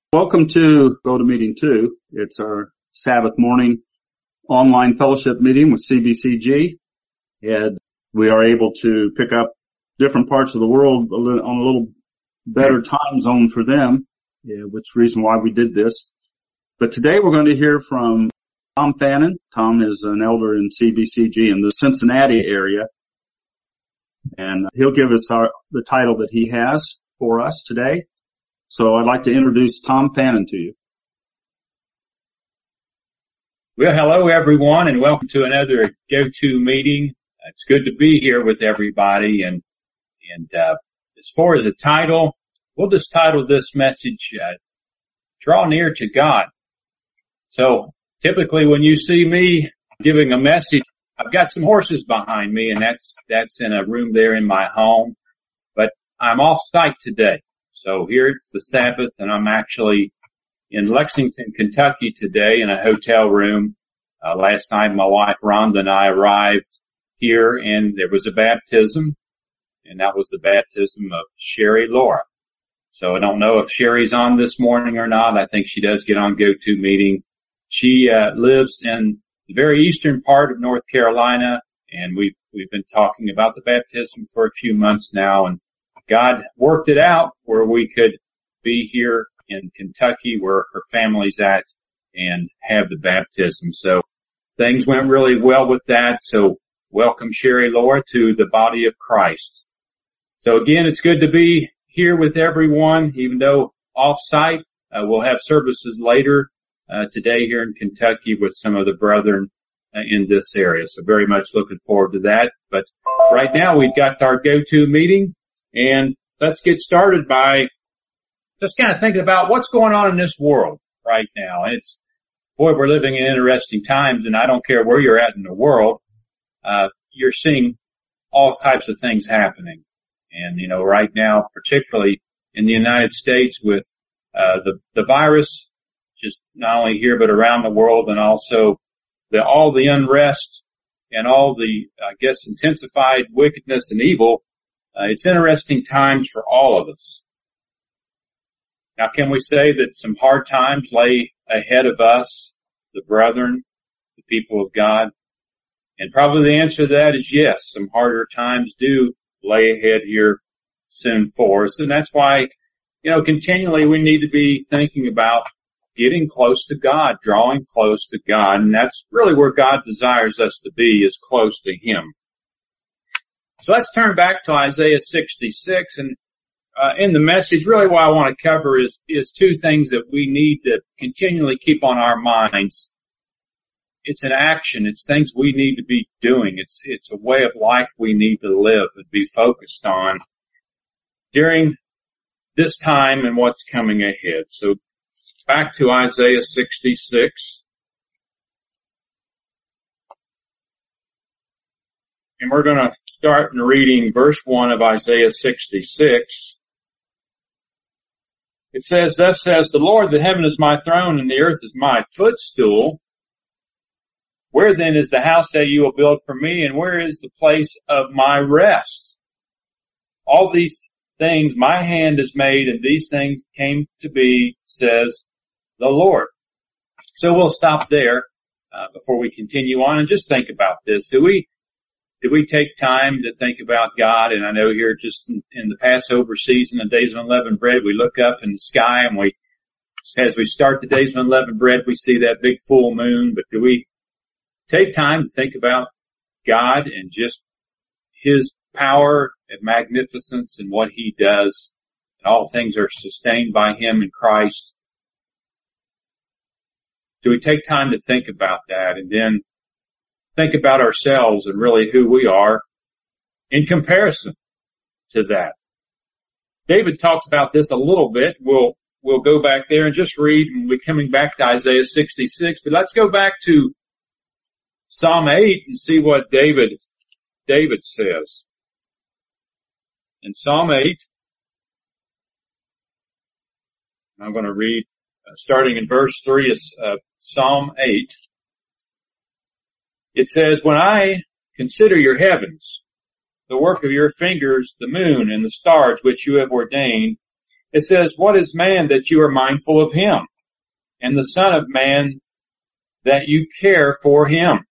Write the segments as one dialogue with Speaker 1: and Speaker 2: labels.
Speaker 1: Welcome to GoToMeeting 2. It's our Sabbath morning online fellowship meeting with CBCG, and we are able to pick up different parts of the world on a little better time zone for them, which is the reason why we did this. But today we're going to hear from Tom Fannin. Tom is an elder in CBCG in the Cincinnati area, and he'll give us the title that he has for us today. So I'd like to introduce Tom Fannin to you.
Speaker 2: Well, hello everyone, and welcome to another Go-To meeting. It's good to be here with everybody. And as far as the title, we'll just title this message, Draw Near to God. So typically when you see me giving a message, I've got some horses behind me, and that's in a room there in my home. But I'm off site today. So here it's the Sabbath, and I'm actually in Lexington, Kentucky today in a hotel room. Last night my wife Rhonda and I arrived here, and there was a baptism, and that was the baptism of Sherry Laura. So I don't know if Sherry's on this morning or not. I think she does get on Go-To meeting. She lives in the very eastern part of North Carolina, and we've been talking about the baptism for a few months now, and God worked it out where we could be here in Kentucky where her family's at and have the baptism. So things went really well with that. So welcome Sherry Laura to the body of Christ. So again, it's good to be here with everyone, even though off site. We'll have services later today here in Kentucky with some of the brethren in this area. So very much looking forward to that. But right now we've got our Go-To meeting. And let's get started by just kind of thinking about what's going on in this world right now. And we're living in interesting times, and I don't care where you're at in the world, you're seeing all types of things happening. And, right now, particularly in the United States with, the virus, just not only here, but around the world, and also all the unrest and all the, intensified wickedness and evil. It's interesting times for all of us. Now, can we say that some hard times lay ahead of us, the brethren, the people of God? And probably the answer to that is yes, some harder times do lay ahead here soon for us. And that's why, continually we need to be thinking about getting close to God, drawing close to God. And that's really where God desires us to be, is close to Him. So let's turn back to Isaiah 66, and in the message, really what I want to cover is two things that we need to continually keep on our minds. It's an action. It's things we need to be doing. It's a way of life we need to live and be focused on during this time and what's coming ahead. So back to Isaiah 66. And we're going to start in reading verse 1 of Isaiah 66. It says, "Thus says the Lord, the heaven is my throne and the earth is my footstool. Where then is the house that you will build for me, and where is the place of my rest? All these things my hand has made, and these things came to be, says the Lord." So we'll stop there before we continue on and just think about this. Do we take time to think about God? And I know here just in the Passover season, the Days of Unleavened Bread, we look up in the sky and as we start the Days of Unleavened Bread, we see that big full moon. But do we take time to think about God and just His power and magnificence and what He does? And all things are sustained by Him in Christ. Do we take time to think about that and then think about ourselves and really who we are in comparison to that? David talks about this a little bit. We'll go back there and just read, and we're coming back to Isaiah 66. But let's go back to Psalm 8 and see what David says. In Psalm 8, I'm going to read starting in verse 3 of Psalm 8. It says, "When I consider your heavens, the work of your fingers, the moon and the stars which you have ordained, It says, what is man that you are mindful of him, and the son of man that you care for him?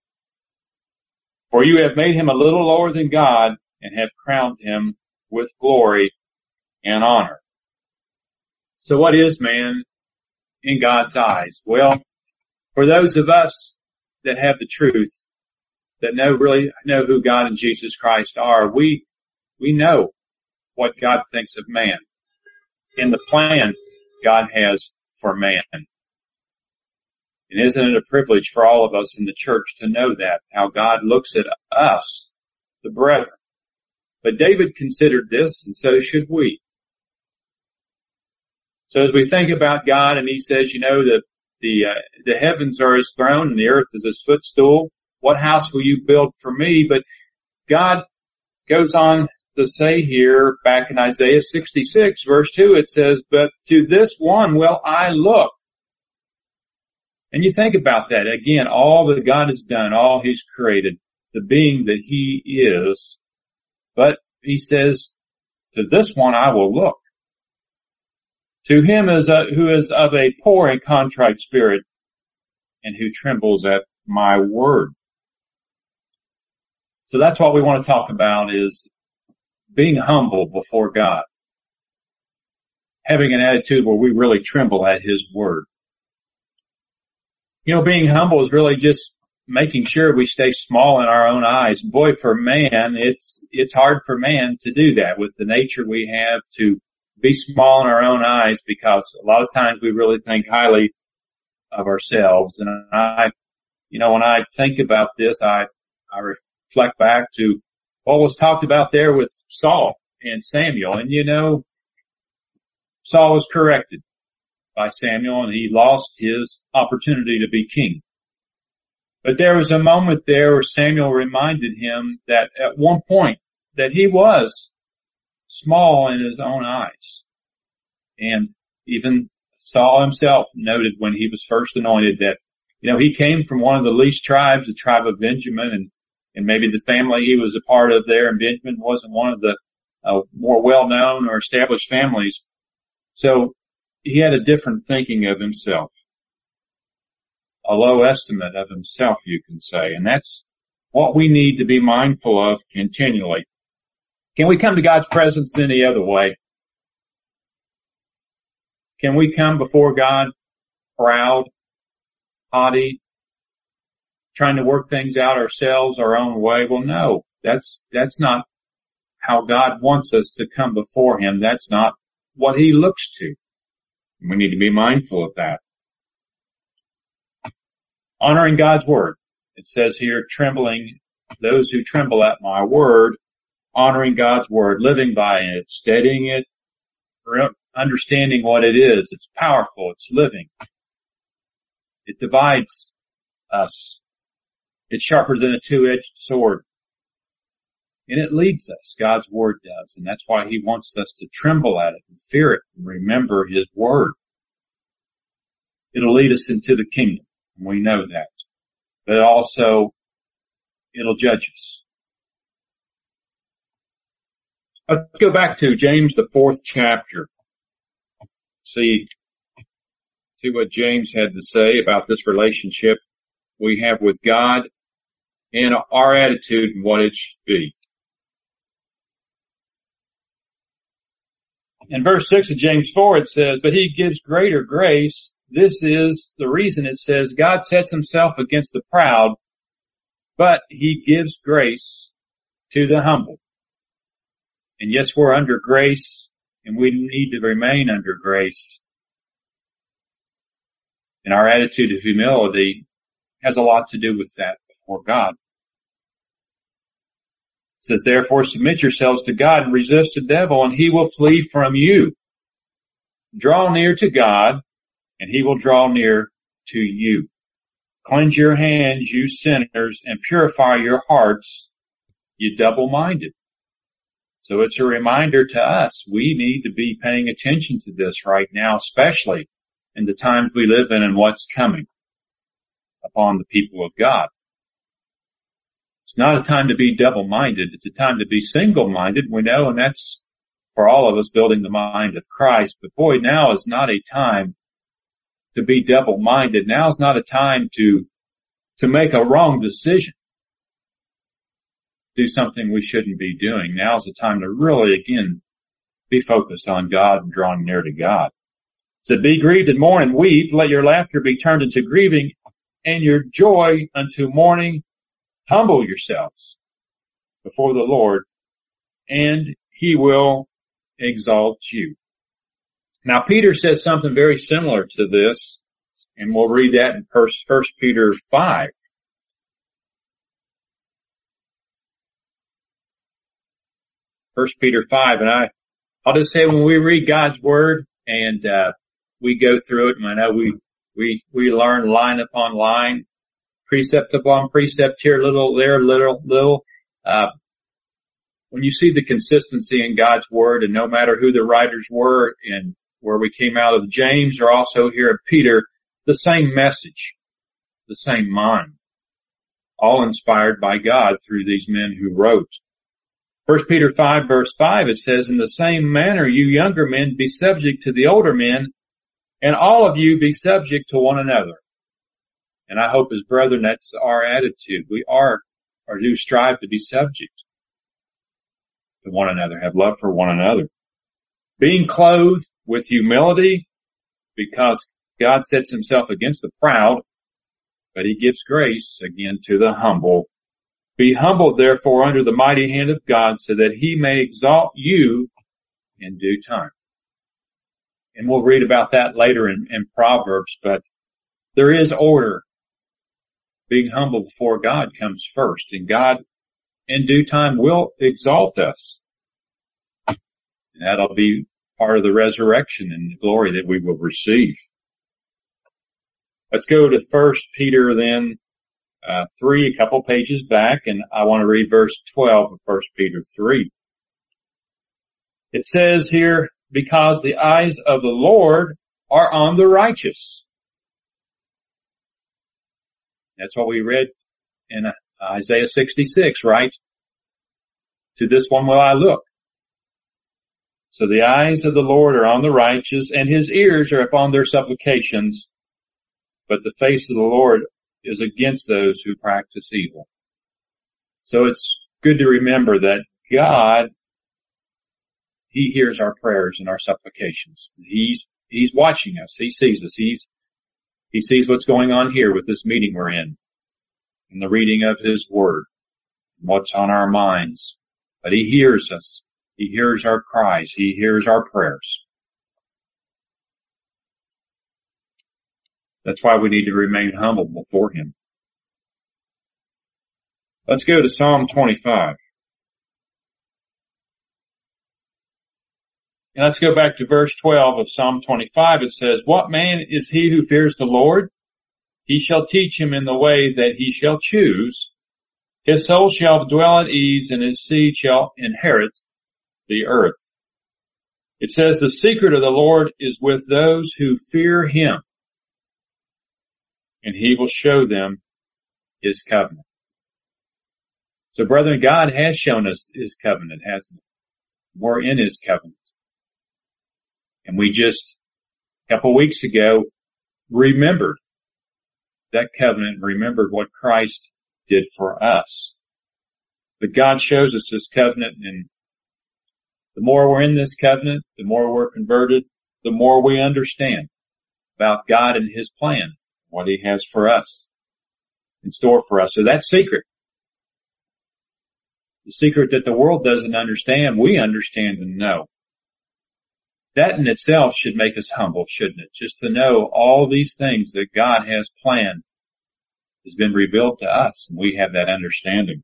Speaker 2: For you have made him a little lower than God and have crowned him with glory and honor. So what is man in God's eyes? Well, for those of us that have the truth, that really know who God and Jesus Christ are, we know what God thinks of man and the plan God has for man. And isn't it a privilege for all of us in the church to know that, how God looks at us, the brethren? But David considered this, and so should we. So as we think about God, and he says, the heavens are his throne and the earth is his footstool, what house will you build for me? But God goes on to say here, back in Isaiah 66, verse 2, it says, but to this one will I look. And you think about that. Again, all that God has done, all he's created, the being that he is. But he says, to this one I will look. To him who is of a poor and contrite spirit, and who trembles at my word. So that's what we want to talk about, is being humble before God. Having an attitude where we really tremble at his word. Being humble is really just making sure we stay small in our own eyes. Boy, for man, it's hard for man to do that with the nature we have, to be small in our own eyes, because a lot of times we really think highly of ourselves. And when I think about this, I reflect back to what was talked about there with Saul and Samuel. And Saul was corrected by Samuel, and he lost his opportunity to be king. But there was a moment there where Samuel reminded him that at one point that he was small in his own eyes. And even Saul himself noted when he was first anointed that, he came from one of the least tribes, the tribe of Benjamin, and maybe the family he was a part of there, and Benjamin wasn't one of the more well-known or established families. So he had a different thinking of himself, a low estimate of himself, you can say. And that's what we need to be mindful of continually. Can we come to God's presence in any other way? Can we come before God proud, haughty, trying to work things out ourselves, our own way? Well, no, that's not how God wants us to come before him. That's not what he looks to. We need to be mindful of that. Honoring God's word. It says here, those who tremble at my word, honoring God's word, living by it, studying it, understanding what it is. It's powerful. It's living. It divides us. It's sharper than a two-edged sword. And it leads us. God's word does. And that's why he wants us to tremble at it and fear it and remember his word. It'll lead us into the kingdom. And we know that. But also, it'll judge us. Let's go back to James, the 4th chapter. See what James had to say about this relationship we have with God and our attitude and what it should be. In verse 6 of James 4, it says, but he gives greater grace. This is the reason it says, God sets himself against the proud, but he gives grace to the humble. And yes, we're under grace, and we need to remain under grace. And our attitude of humility has a lot to do with that before God. It says, therefore, submit yourselves to God and resist the devil, and he will flee from you. Draw near to God, and he will draw near to you. Cleanse your hands, you sinners, and purify your hearts, you double-minded. So it's a reminder to us, we need to be paying attention to this right now, especially in the times we live in and what's coming upon the people of God. It's not a time to be double-minded. It's a time to be single-minded, we know, and that's for all of us building the mind of Christ. But boy, now is not a time to be double-minded. Now is not a time to make a wrong decision, do something we shouldn't be doing. Now is the time to really, again, be focused on God and drawing near to God. It said, be grieved and mourn and weep. Let your laughter be turned into grieving and your joy unto mourning. Humble yourselves before the Lord, and he will exalt you. Now, Peter says something very similar to this, and we'll read that in 1 Peter 5. 1 Peter 5, and I'll just say when we read God's Word and we go through it, and I know we learn line upon line, precept upon precept here, little there, little. When you see the consistency in God's Word, and no matter who the writers were, and where we came out of James or also here at Peter, the same message, the same mind, all inspired by God through these men who wrote. 1 Peter 5 verse 5, it says, in the same manner, you younger men be subject to the older men, and all of you be subject to one another. And I hope as brethren, that's our attitude. We are, or do strive to be subject to one another, have love for one another. Being clothed with humility, because God sets himself against the proud, but he gives grace again to the humble. Be humbled therefore under the mighty hand of God, so that he may exalt you in due time. And we'll read about that later in Proverbs, but there is order. Being humble before God comes first, and God in due time will exalt us. And that'll be part of the resurrection and the glory that we will receive. Let's go to 1 Peter then, 3, a couple pages back, and I want to read verse 12 of 1 Peter 3. It says here, because the eyes of the Lord are on the righteous. That's what we read in Isaiah 66, right? To this one will I look. So the eyes of the Lord are on the righteous, and his ears are upon their supplications. But the face of the Lord is against those who practice evil. So it's good to remember that God, he hears our prayers and our supplications. He's watching us. He sees us. He sees what's going on here with this meeting we're in, and the reading of his word, and what's on our minds. But he hears us. He hears our cries. He hears our prayers. That's why we need to remain humble before him. Let's go to Psalm 25. And let's go back to verse 12 of Psalm 25. It says, what man is he who fears the Lord? He shall teach him in the way that he shall choose. His soul shall dwell at ease, and his seed shall inherit the earth. It says, the secret of the Lord is with those who fear him, and he will show them his covenant. So brethren, God has shown us his covenant, hasn't he? We're in his covenant. And we just, a couple weeks ago, remembered that covenant, remembered what Christ did for us. But God shows us his covenant, and the more we're in this covenant, the more we're converted, the more we understand about God and his plan, what he has for us, in store for us. So that's secret. The secret that the world doesn't understand, we understand and know. That in itself should make us humble, shouldn't it? Just to know all these things that God has planned has been revealed to us, and we have that understanding.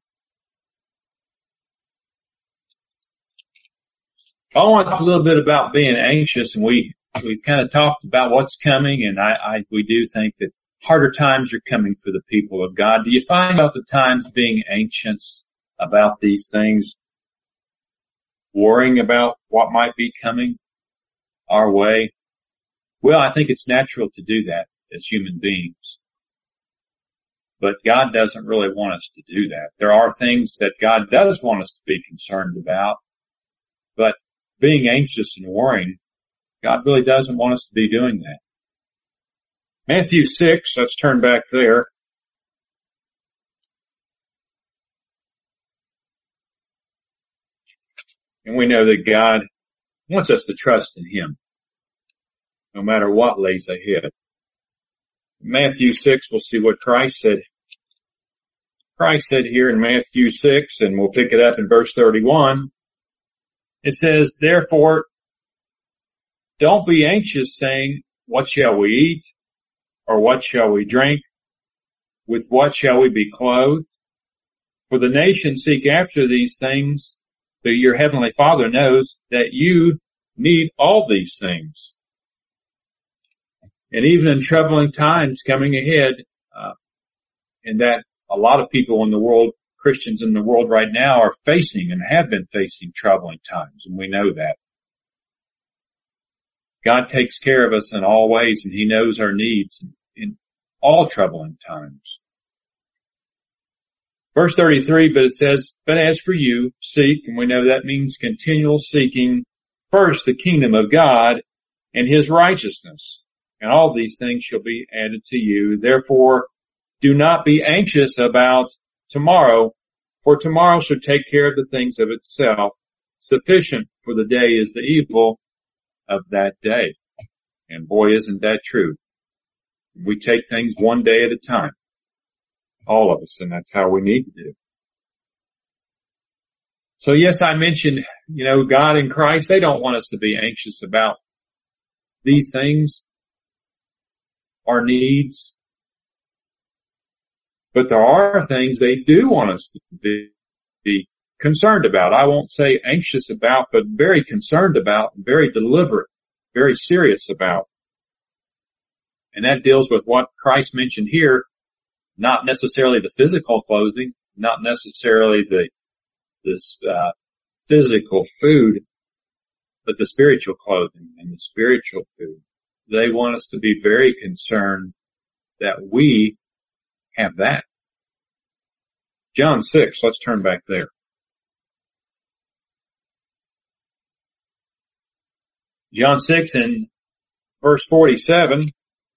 Speaker 2: I want to talk a little bit about being anxious, and we've kind of talked about what's coming, and we do think that harder times are coming for the people of God. Do you find out the times being anxious about these things, worrying about what might be coming our way? Well, I think it's natural to do that as human beings. But God doesn't really want us to do that. There are things that God does want us to be concerned about, but being anxious and worrying. God really doesn't want us to be doing that. Matthew 6, let's turn back there. And we know that God wants us to trust in Him, no matter what lays ahead. Matthew 6, we'll see what Christ said. Christ said here in Matthew 6, and we'll pick it up in verse 31. It says, therefore, don't be anxious, saying, what shall we eat? Or what shall we drink? With what shall we be clothed? For the nations seek after these things, but your heavenly Father knows that you need all these things. And even in troubling times coming ahead, and that a lot of people in the world, Christians in the world right now, are facing and have been facing troubling times, and we know that. God takes care of us in all ways, and He knows our needs in all troubling times. Verse 33, but it says, but as for you, seek, and we know that means continual seeking, first the kingdom of God and His righteousness, and all these things shall be added to you. Therefore, do not be anxious about tomorrow, for tomorrow shall take care of the things of itself. Sufficient for the day is the evil of that day. And boy, isn't that true. We take things one day at a time. All of us, and that's how we need to do. So yes, I mentioned, God and Christ, they don't want us to be anxious about these things, our needs. But there are things they do want us to be concerned about. I won't say anxious about, but very concerned about, very deliberate, very serious about. And that deals with what Christ mentioned here, not necessarily the physical clothing, not necessarily this physical food, but the spiritual clothing and the spiritual food. They want us to be very concerned that we have that. John 6, let's turn back there. John 6 and verse 47,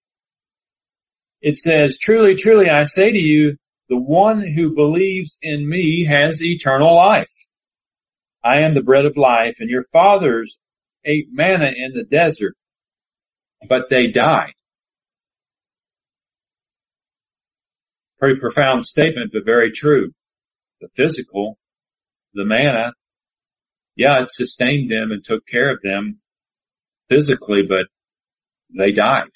Speaker 2: it says, truly, truly, I say to you, the one who believes in me has eternal life. I am the bread of life, and your fathers ate manna in the desert, but they died. Pretty profound statement, but very true. The physical, the manna, it sustained them and took care of them physically, but they died.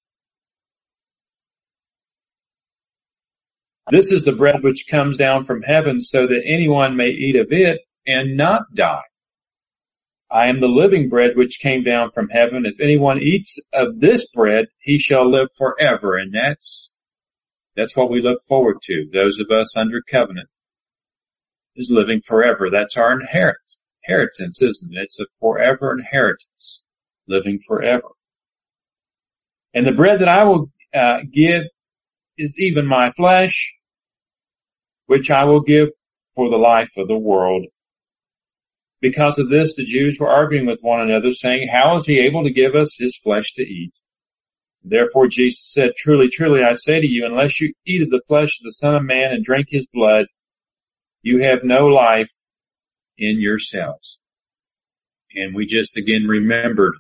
Speaker 2: This is the bread which comes down from heaven, so that anyone may eat of it and not die. I am the living bread which came down from heaven. If anyone eats of this bread, he shall live forever. And that's what we look forward to. Those of us under covenant is living forever. That's our inheritance, isn't it? It's a forever inheritance, living forever. And the bread that I will give is even my flesh, which I will give for the life of the world. Because of this, the Jews were arguing with one another, saying, how is he able to give us his flesh to eat? Therefore Jesus said, truly, truly, I say to you, unless you eat of the flesh of the Son of Man and drink his blood, you have no life in yourselves. And we just again remembered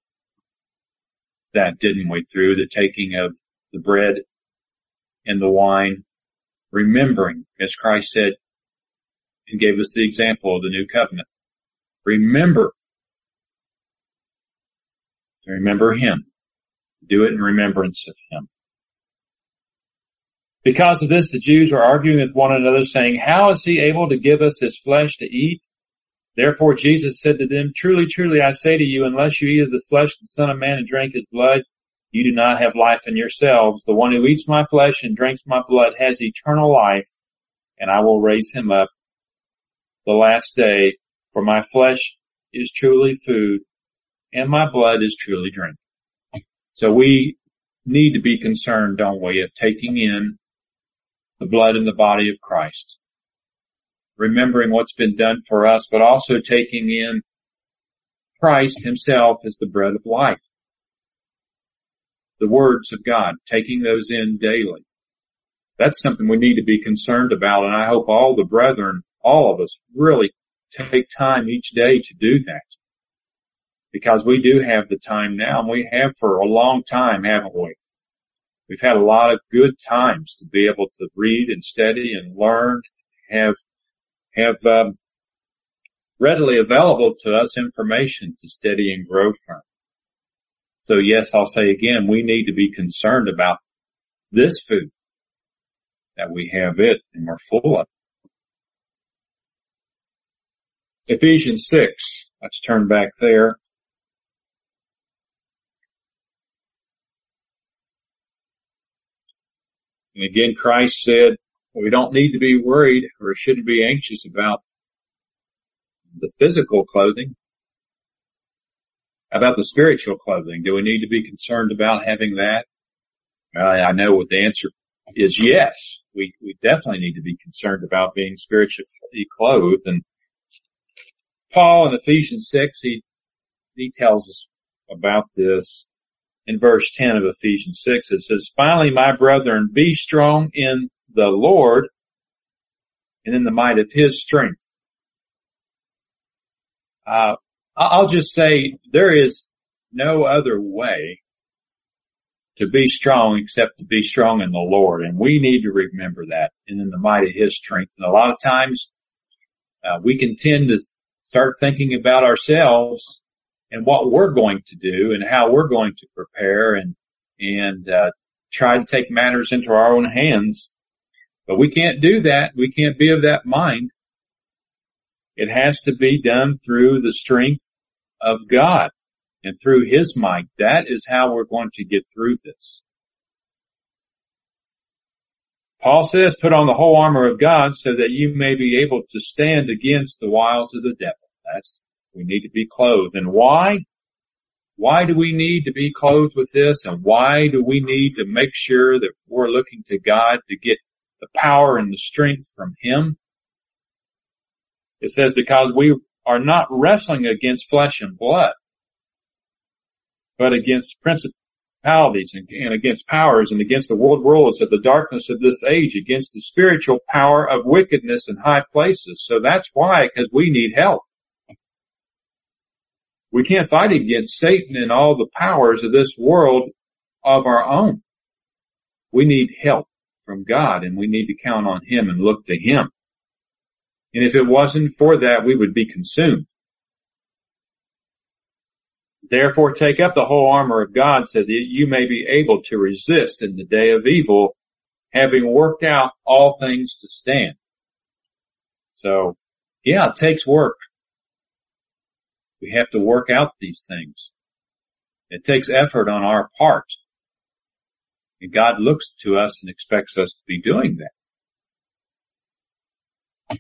Speaker 2: that, didn't we, through the taking of the bread and the wine, remembering, as Christ said, and gave us the example of the new covenant. Remember him. Do it in remembrance of him. Because of this, the Jews were arguing with one another, saying, how is he able to give us his flesh to eat? Therefore Jesus said to them, truly, truly, I say to you, unless you eat of the flesh of the Son of Man and drink his blood, you do not have life in yourselves. The one who eats my flesh and drinks my blood has eternal life, and I will raise him up the last day. For my flesh is truly food, and my blood is truly drink. So we need to be concerned, don't we, of taking in the blood and the body of Christ, remembering what's been done for us, but also taking in Christ himself is the bread of life. The words of God, taking those in daily. That's something we need to be concerned about, and I hope all the brethren, all of us, really take time each day to do that. Because we do have the time now, and we have for a long time, haven't we? We've had a lot of good times to be able to read and study and learn, have readily available to us information to study and grow from. So yes, I'll say again, we need to be concerned about this food, that we have it and we're full of it. Ephesians 6, let's turn back there. And again, Christ said, we don't need to be worried or shouldn't be anxious about the physical clothing. How about the spiritual clothing? Do we need to be concerned about having that? I know what the answer is yes. We definitely need to be concerned about being spiritually clothed. And Paul in Ephesians 6, he tells us about this. In verse 10 of Ephesians 6, it says, finally, my brethren, be strong in the Lord and in the might of his strength. I'll just say there is no other way to be strong except to be strong in the Lord. And we need to remember that, and in the might of his strength. And a lot of times, we can tend to start thinking about ourselves and what we're going to do and how we're going to prepare and try to take matters into our own hands. But we can't do that. We can't be of that mind. It has to be done through the strength of God and through his might. That is how we're going to get through this. Paul says, put on the whole armor of God so that you may be able to stand against the wiles of the devil. We need to be clothed. And why? Why do we need to be clothed with this? And why do we need to make sure that we're looking to God to get the power and the strength from him? It says, because we are not wrestling against flesh and blood, but against principalities and against powers and against the world rulers of the darkness of this age, against the spiritual power of wickedness in high places. So that's why, because we need help. We can't fight against Satan and all the powers of this world of our own. We need help from God, and we need to count on him and look to him. And if it wasn't for that, we would be consumed. Therefore, take up the whole armor of God so that you may be able to resist in the day of evil, having worked out all things to stand. So, yeah, it takes work. We have to work out these things. It takes effort on our part. And God looks to us and expects us to be doing that.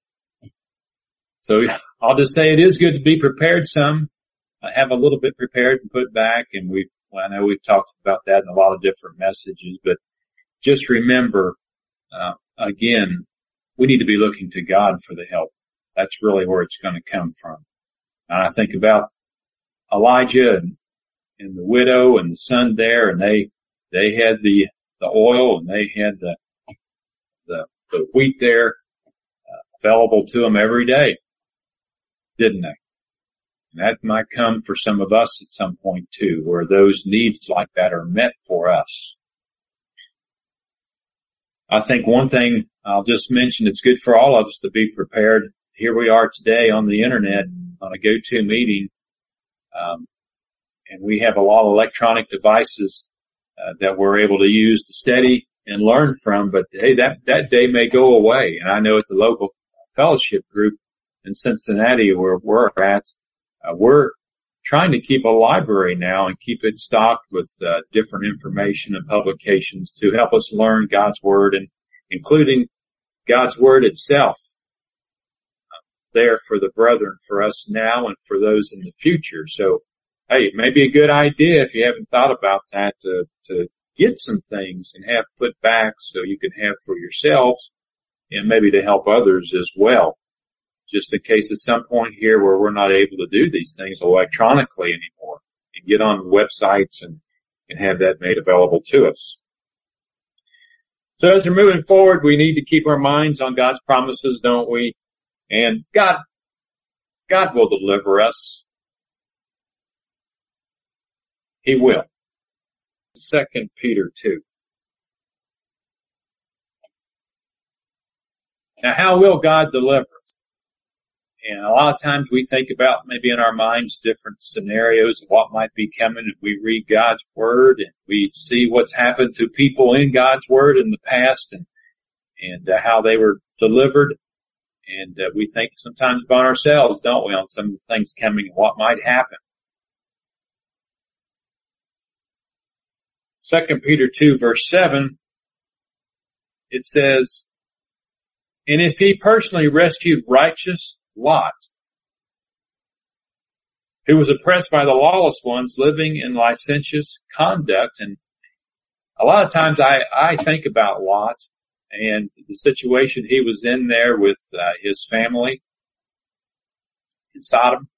Speaker 2: So I'll just say it is good to be prepared some. I have a little bit prepared and put back, and I know we've talked about that in a lot of different messages, but just remember, again, we need to be looking to God for the help. That's really where it's going to come from. And I think about Elijah and the widow and the son there, and they had the oil and they had the wheat there available to them every day, didn't they? And that might come for some of us at some point too, where those needs like that are met for us. I think one thing I'll just mention, it's good for all of us to be prepared. Here we are today on the internet on a go-to meeting, and we have a lot of electronic devices that we're able to use to study and learn from. But hey, that day may go away. And I know at the local fellowship group in Cincinnati where we're at, we're trying to keep a library now and keep it stocked with different information and publications to help us learn God's Word, and including God's Word itself there for the brethren, for us now and for those in the future. So, hey, it may be a good idea if you haven't thought about that to get some things and have put back so you can have for yourselves and maybe to help others as well. just in case at some point here where we're not able to do these things electronically anymore and get on websites and have that made available to us. So as we're moving forward, we need to keep our minds on God's promises, don't we? And God will deliver us. He will. 2 Peter 2. Now, how will God deliver us? And a lot of times we think about maybe in our minds different scenarios of what might be coming. And we read God's Word and we see what's happened to people in God's Word in the past and how they were delivered. And we think sometimes about ourselves, don't we, on some of the things coming and what might happen. 2 Peter 2 verse 7, it says, "And if he personally rescued righteous Lot, who was oppressed by the lawless ones living in licentious conduct." And a lot of times I think about Lot and the situation he was in there with his family in Sodom.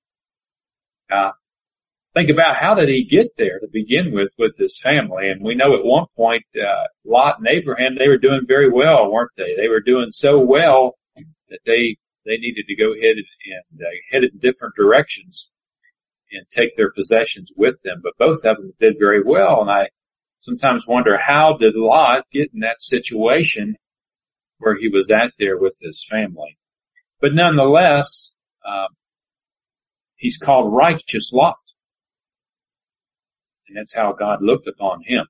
Speaker 2: Think about how did he get there to begin with his family. And we know at one point, Lot and Abraham, they were doing very well, weren't they? They were doing so well that they needed to go ahead and head in different directions and take their possessions with them. But both of them did very well. And I sometimes wonder, how did Lot get in that situation where he was at there with his family? But nonetheless, he's called righteous Lot. And that's how God looked upon him.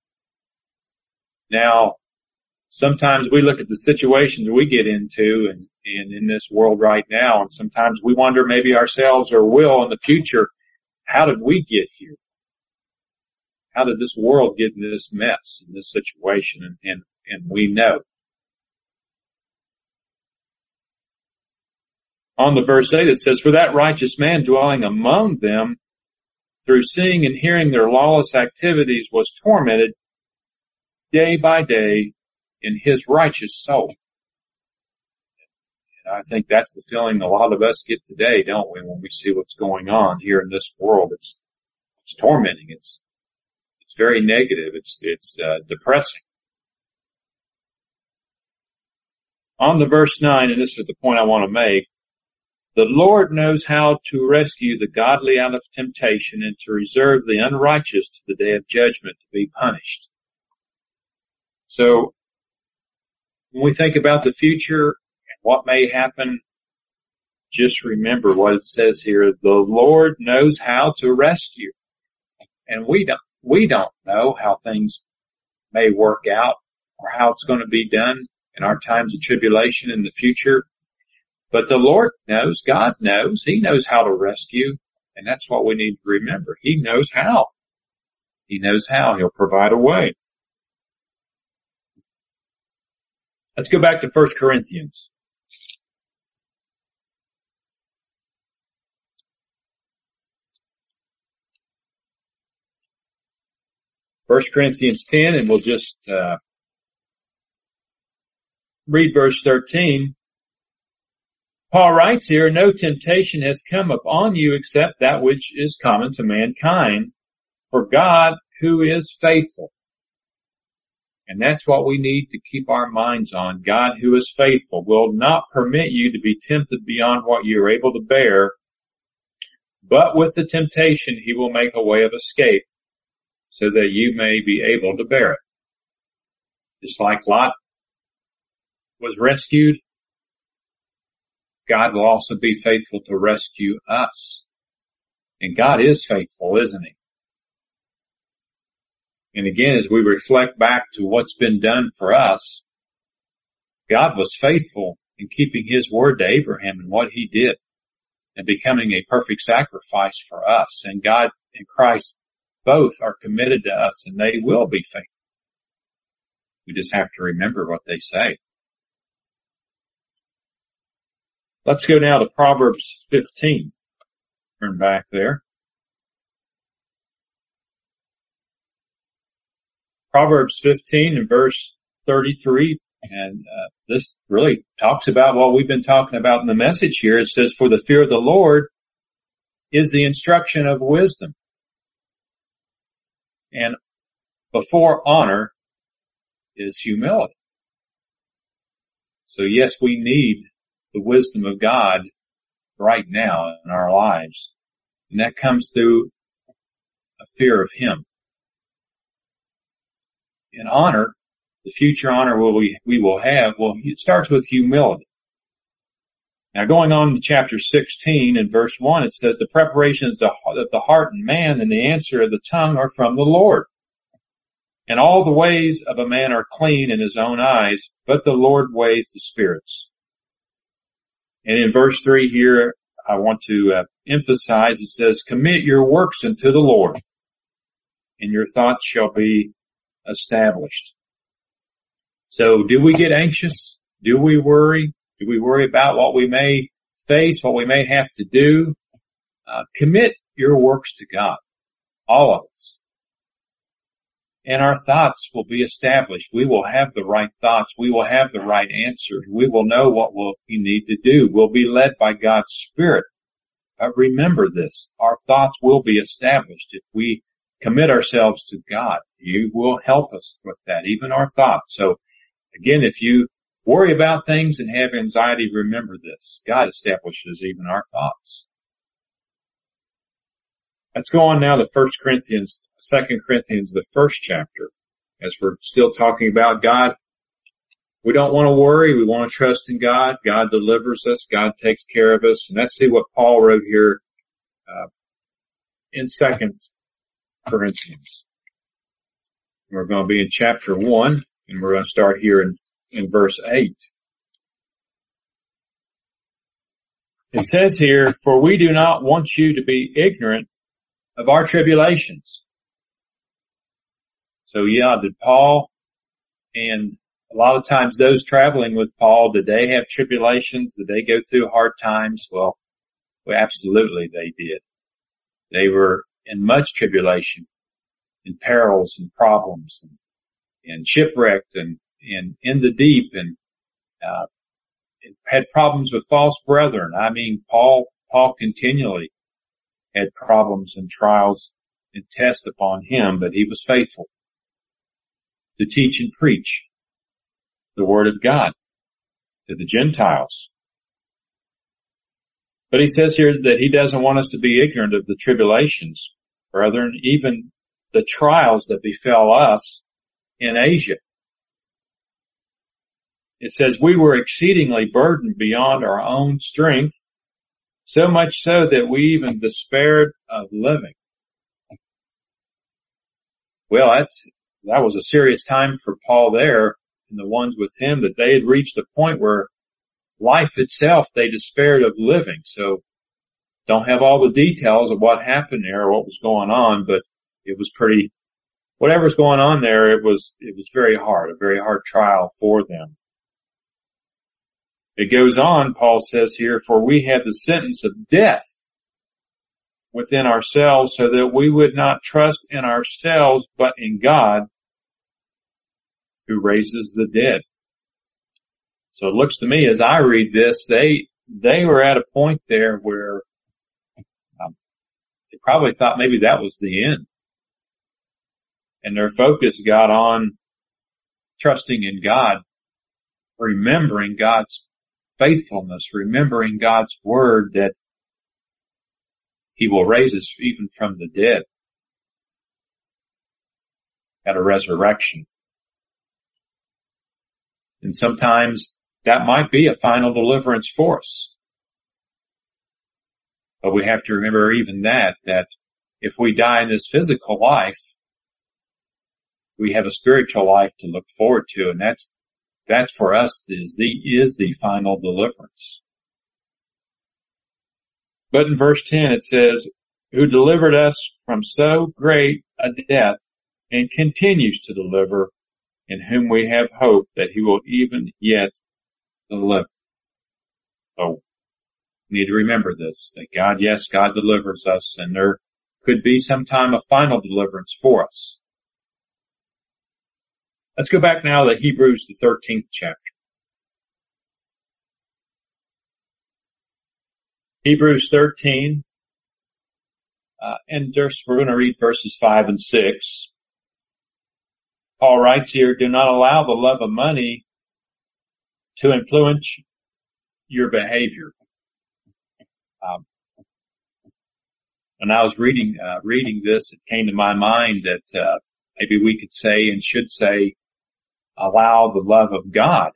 Speaker 2: Now, sometimes we look at the situations we get into and in this world right now, and sometimes we wonder maybe ourselves or will in the future, how did we get here? How did this world get in this mess, in this situation? And we know. On the verse 8 it says, "For that righteous man dwelling among them through seeing and hearing their lawless activities was tormented day by day in his righteous soul." And I think that's the feeling a lot of us get today, don't we, when we see what's going on here in this world. It's tormenting. It's very negative. It's depressing. On the verse 9, and this is the point I want to make, "The Lord knows how to rescue the godly out of temptation and to reserve the unrighteous to the day of judgment to be punished." So, when we think about the future and what may happen, just remember what it says here. The Lord knows how to rescue. And we don't know how things may work out or how it's going to be done in our times of tribulation in the future. But the Lord knows, God knows, He knows how to rescue, and that's what we need to remember. He knows how. He knows how. He'll provide a way. Let's go back to 1 Corinthians. First Corinthians 10, and we'll just read verse 13. Paul writes here, "No temptation has come upon you except that which is common to mankind. For God, who is faithful." And that's what we need to keep our minds on. God, who is faithful, will not permit you to be tempted beyond what you are able to bear. But with the temptation, He will make a way of escape so that you may be able to bear it. Just like Lot was rescued, God will also be faithful to rescue us. And God is faithful, isn't He? And again, as we reflect back to what's been done for us, God was faithful in keeping His word to Abraham and what He did and becoming a perfect sacrifice for us. And God and Christ both are committed to us and they will be faithful. We just have to remember what they say. Let's go now to Proverbs 15. Turn back there. Proverbs 15 and verse 33. And this really talks about what we've been talking about in the message here. It says, for the fear of the Lord is the instruction of wisdom. And before honor is humility. So yes, we need the wisdom of God right now in our lives. And that comes through a fear of Him. In honor, the future honor we will have, well, it starts with humility. Now going on to chapter 16 and verse 1, it says, the preparations of the heart and man and the answer of the tongue are from the Lord. And all the ways of a man are clean in his own eyes, but the Lord weighs the spirits. And in verse 3 here, I want to emphasize, it says, commit your works unto the Lord, and your thoughts shall be established. So do we get anxious? Do we worry? Do we worry about what we may face, what we may have to do? Commit your works to God, all of us. And our thoughts will be established. We will have the right thoughts. We will have the right answers. We will know what we need to do. We'll be led by God's Spirit. But remember this, our thoughts will be established if we commit ourselves to God. He will help us with that, even our thoughts. So again, if you worry about things and have anxiety, remember this, God establishes even our thoughts. Let's go on now to 2 Corinthians, the first chapter, as we're still talking about God. We don't want to worry. We want to trust in God. God delivers us. God takes care of us. And let's see what Paul wrote here in 2 Corinthians. We're going to be in chapter 1, and we're going to start here in verse 8. It says here, for we do not want you to be ignorant of our tribulations. So yeah, did Paul and a lot of times those traveling with Paul, did they have tribulations? Did they go through hard times? Well, absolutely they did. They were in much tribulation, in perils and problems and shipwrecked and in the deep and had problems with false brethren. I mean, Paul continually had problems and trials and tests upon him, but he was faithful to teach and preach the word of God to the Gentiles. But he says here that he doesn't want us to be ignorant of the tribulations, brethren, even the trials that befell us in Asia. It says, we were exceedingly burdened beyond our own strength, so much so that we even despaired of living. Well, that was a serious time for Paul there and the ones with him, that they had reached a point where life itself, they despaired of living. So don't have all the details of what happened there or what was going on, but it was whatever's going on there, it was very hard, a very hard trial for them. It goes on, Paul says here, for we had the sentence of death within ourselves, so that we would not trust in ourselves, but in God, who raises the dead. So it looks to me, as I read this, they were at a point there where they probably thought maybe that was the end. And their focus got on trusting in God, remembering God's faithfulness, remembering God's word that He will raise us even from the dead at a resurrection. And sometimes that might be a final deliverance for us. But we have to remember even that if we die in this physical life, we have a spiritual life to look forward to, and that's for us is the final deliverance. But in verse 10 it says, who delivered us from so great a death and continues to deliver, in whom we have hope that He will even yet deliver. So we need to remember this, that God delivers us, and there could be sometime a final deliverance for us. Let's go back now to Hebrews, the 13th chapter. Hebrews 13, and we're going to read verses 5 and 6. Paul writes here, do not allow the love of money to influence your behavior. When I was reading this, it came to my mind that maybe we could say and should say, allow the love of God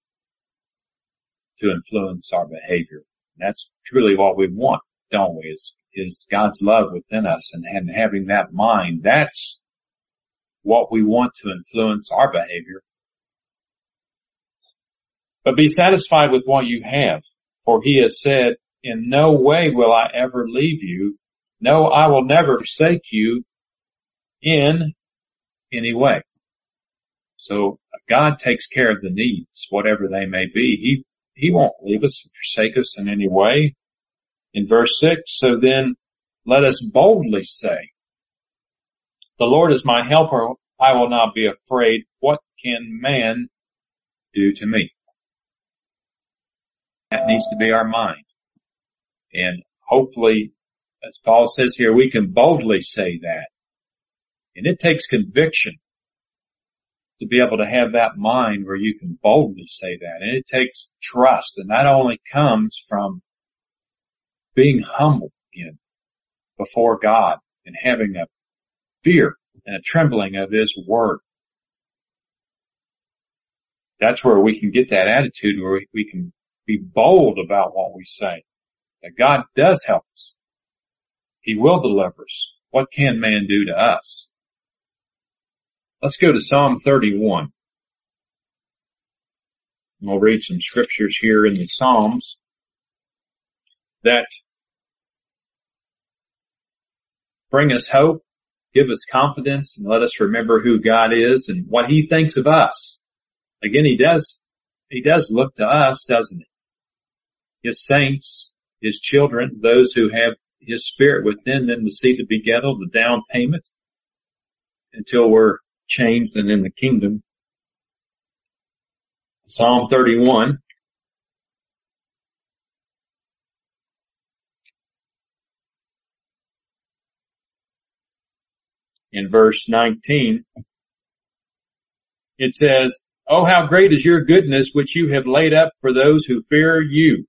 Speaker 2: to influence our behavior. And that's truly what we want, don't we? Is God's love within us, and having that mind. That's what we want to influence our behavior. But be satisfied with what you have, for he has said, in no way will I ever leave you. No, I will never forsake you in any way. So God takes care of the needs, whatever they may be. He won't leave us and forsake us in any way. In verse 6, so then let us boldly say, the Lord is my helper. I will not be afraid. What can man do to me? That needs to be our mind. And hopefully, as Paul says here, we can boldly say that. And it takes conviction to be able to have that mind where you can boldly say that. And it takes trust. And that only comes from being humble again before God and having a fear and a trembling of his word. That's where we can get that attitude where we can be bold about what we say. That God does help us. He will deliver us. What can man do to us? Let's go to Psalm 31. We'll read some scriptures here in the Psalms that bring us hope, give us confidence, and let us remember who God is and what he thinks of us. Again, he does look to us, doesn't he? His saints, his children, those who have his spirit within them, the seed to be gathered, the down payment, until we're changed and in the kingdom. Psalm 31. In verse 19, it says, oh, how great is your goodness, which you have laid up for those who fear you.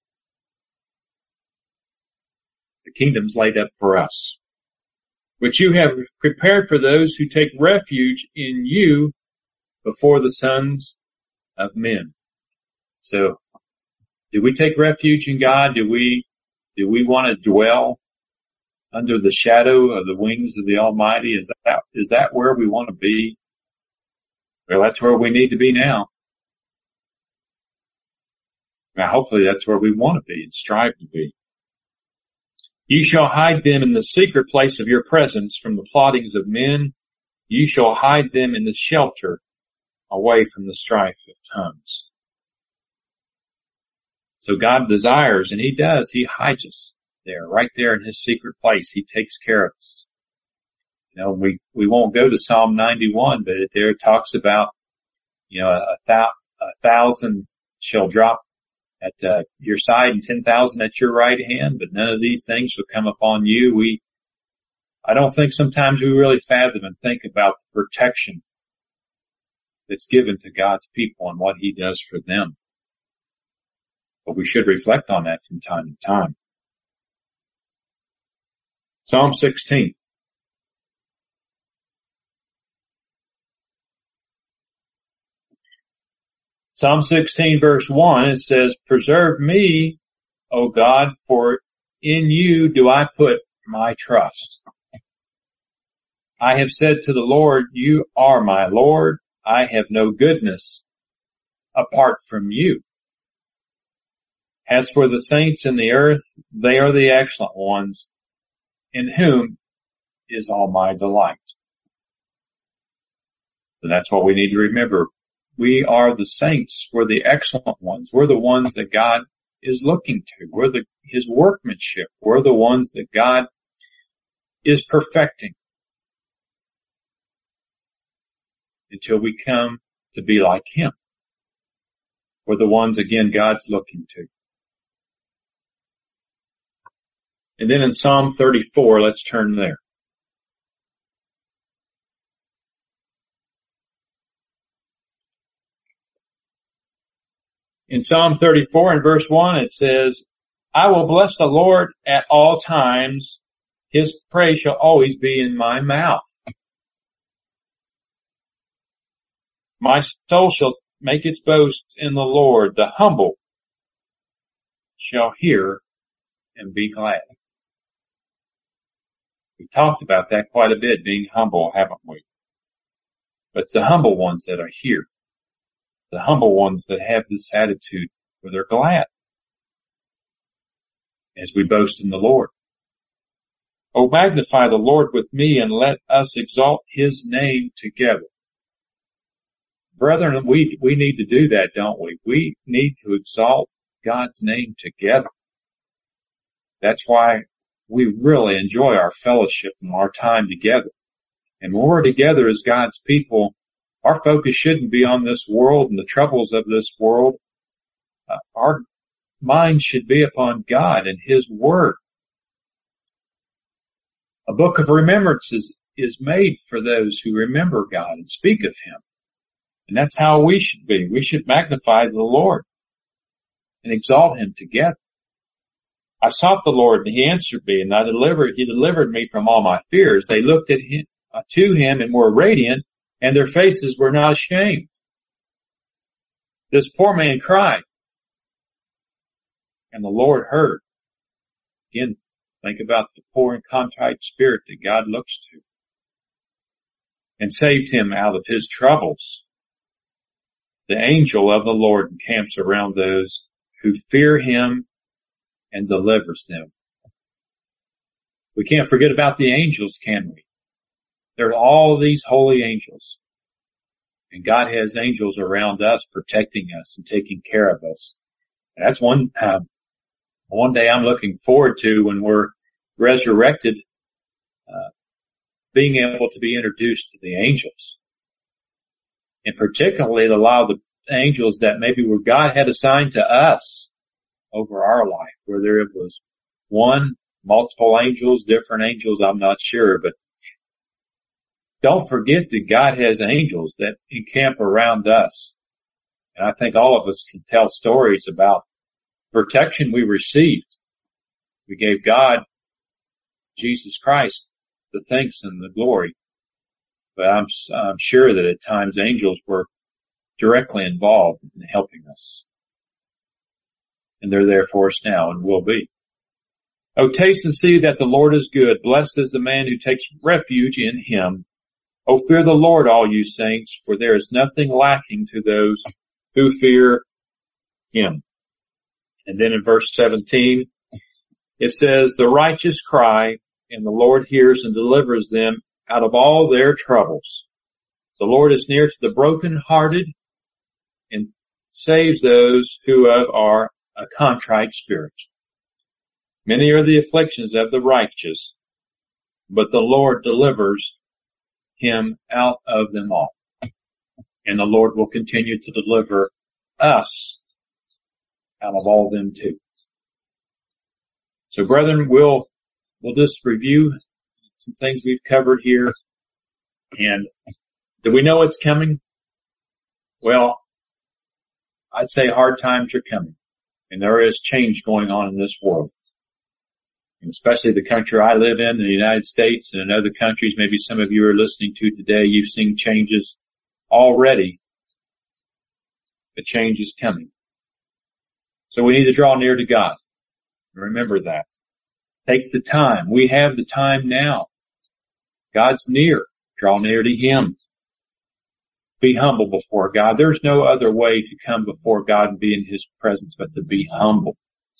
Speaker 2: The kingdom's laid up for us, which you have prepared for those who take refuge in you before the sons of men. So, do we take refuge in God? Do we want to dwell under the shadow of the wings of the Almighty? Is that where we want to be? Well, that's where we need to be now. Now, hopefully that's where we want to be and strive to be. You shall hide them in the secret place of your presence from the plottings of men. You shall hide them in the shelter away from the strife of tongues. So God desires, and he does, he hides us there, right there in his secret place. He takes care of us. You know, we won't go to Psalm 91, but there it talks about, you know, a thousand shall drop at your side and 10,000 at your right hand, but none of these things will come upon you. I don't think sometimes we really fathom and think about the protection that's given to God's people and what he does for them. But we should reflect on that from time to time. Psalm 16. Psalm 16 verse 1, it says, preserve me, O God, for in you do I put my trust. I have said to the Lord, you are my Lord. I have no goodness apart from you. As for the saints in the earth, they are the excellent ones, in whom is all my delight. So that's what we need to remember. We are the saints. We're the excellent ones. We're the ones that God is looking to. We're his workmanship. We're the ones that God is perfecting. until we come to be like Him. We're the ones, again, God's looking to. And then in Psalm 34, let's turn there. In Psalm 34 and verse 1, it says, I will bless the Lord at all times. His praise shall always be in my mouth. My soul shall make its boast in the Lord. The humble shall hear and be glad. We talked about that quite a bit, being humble, haven't we? But it's the humble ones that are here. The humble ones that have this attitude where they're glad as we boast in the Lord. Oh, magnify the Lord with me and let us exalt His name together. Brethren, we need to do that, don't we? We need to exalt God's name together. That's why we really enjoy our fellowship and our time together. And when we're together as God's people, our focus shouldn't be on this world and the troubles of this world. Our mind should be upon God and His Word. A book of remembrances is made for those who remember God and speak of Him. And that's how we should be. We should magnify the Lord and exalt Him together. I sought the Lord and He answered me, and He delivered me from all my fears. They looked at Him, to Him and were radiant, and their faces were not ashamed. This poor man cried, and the Lord heard. Again, think about the poor and contrite spirit that God looks to, and saved him out of his troubles. The angel of the Lord encamps around those who fear Him and delivers them. We can't forget about the angels, can we? There are all these holy angels. And God has angels around us protecting us and taking care of us. And that's one day I'm looking forward to when we're resurrected, being able to be introduced to the angels. And particularly a lot of the angels that maybe where God had assigned to us over our life, whether it was one, multiple angels, different angels, I'm not sure, but don't forget that God has angels that encamp around us. And I think all of us can tell stories about protection we received. We gave God, Jesus Christ, the thanks and the glory. But I'm sure that at times angels were directly involved in helping us. And they're there for us now and will be. Oh, taste and see that the Lord is good. Blessed is the man who takes refuge in Him. Oh, fear the Lord, all you saints, for there is nothing lacking to those who fear Him. And then in verse 17, it says, the righteous cry, and the Lord hears and delivers them out of all their troubles. The Lord is near to the brokenhearted and saves those who are a contrite spirit. Many are the afflictions of the righteous, but the Lord delivers him out of them all. And the Lord will continue to deliver us out of all them too. So brethren, we'll just review some things we've covered here. And do we know it's coming? Well, I'd say hard times are coming. And there is change going on in this world. And especially the country I live in, the United States, and in other countries, maybe some of you are listening to today, you've seen changes already. The change is coming. So we need to draw near to God. Remember that. Take the time. We have the time now. God's near. Draw near to Him. Be humble before God. There's no other way to come before God and be in His presence but to be humble.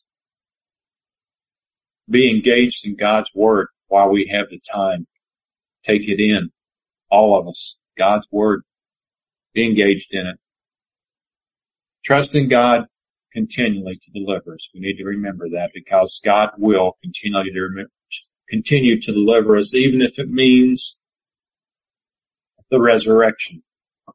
Speaker 2: Be engaged in God's Word while we have the time. Take it in. All of us. God's Word. Be engaged in it. Trust in God continually to deliver us. We need to remember that because God will continue to deliver us, even if it means the resurrection.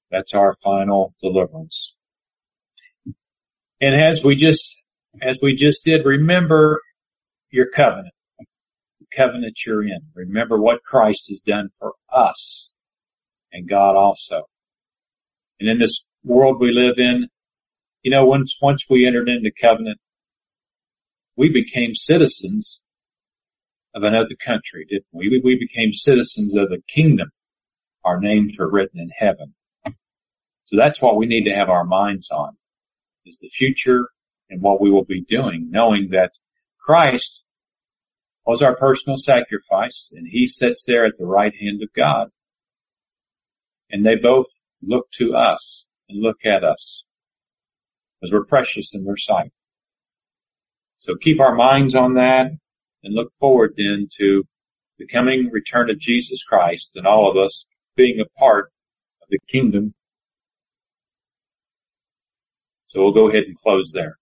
Speaker 2: That's our final deliverance. And as we just did, remember your covenant, the covenant you're in. Remember what Christ has done for us and God also. And in this world we live in, once we entered into covenant, we became citizens of another country, didn't we? We became citizens of the kingdom. Our names were written in heaven. So that's what we need to have our minds on, is the future and what we will be doing, knowing that Christ was our personal sacrifice, and he sits there at the right hand of God. And they both look to us and look at us, because we're precious in their sight. So keep our minds on that and look forward then to the coming return of Jesus Christ and all of us being a part of the kingdom. So we'll go ahead and close there.